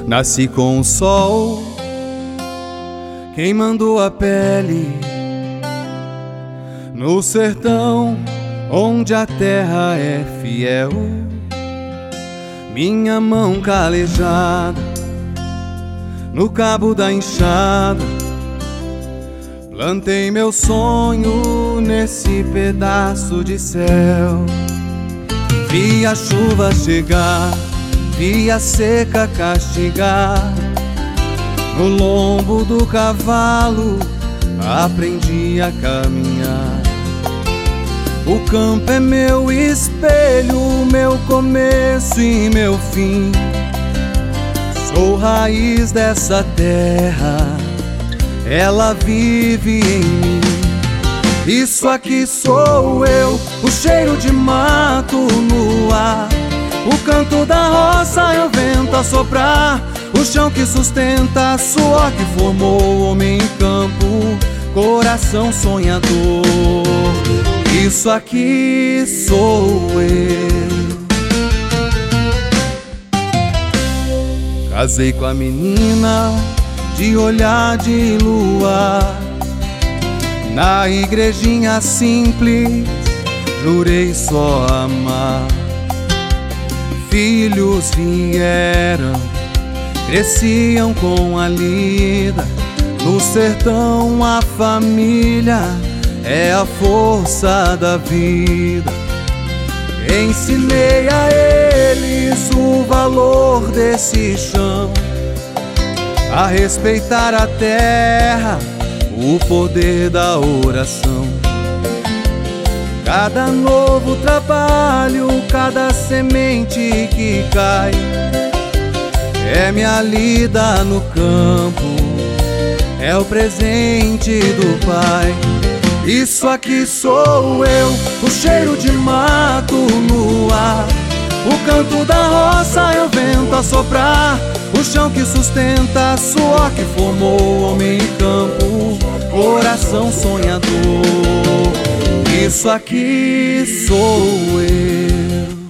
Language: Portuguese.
Nasci com o sol queimando a pele, no sertão onde a terra é fiel. Minha mão calejada no cabo da enxada, plantei meu sonho nesse pedaço de céu. Vi a chuva chegar, vi a seca castigar, no lombo do cavalo aprendi a caminhar. O campo é meu espelho, meu começo e meu fim. Sou raiz dessa terra, ela vive em mim. Isso aqui sou eu, o cheiro de mato no ar, o canto da roça e o vento a soprar, o chão que sustenta, suor que formou o homem em campo, coração sonhador. Isso aqui sou eu. Casei com a menina de olhar de luar, na igrejinha simples jurei só amar. Filhos vieram, cresciam com a lida, no sertão a família é a força da vida. Ensinei a eles o valor desse chão, a respeitar a terra, o poder da oração. Cada novo trabalho, cada semente que cai, é minha lida no campo, é o presente do Pai. Isso aqui sou eu, o cheiro de mato no ar, o canto da roça e o vento a soprar, o chão que sustenta, suor que formou o homem em campo, coração sonhador. Isso aqui sou eu.